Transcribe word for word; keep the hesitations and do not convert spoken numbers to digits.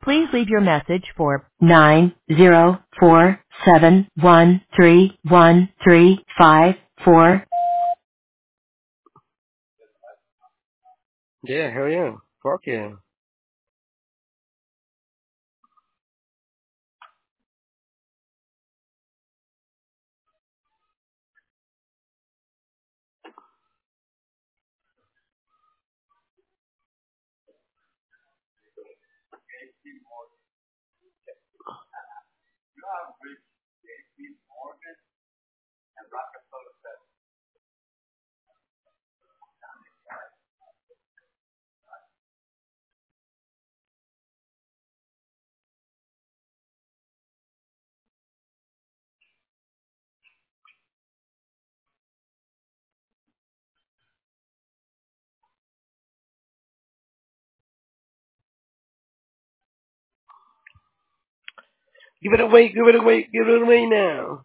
Please leave your message for nine zero four seven one three one three five four. Yeah, hell yeah. Fuck yeah. Give it away, give it away, give it away now.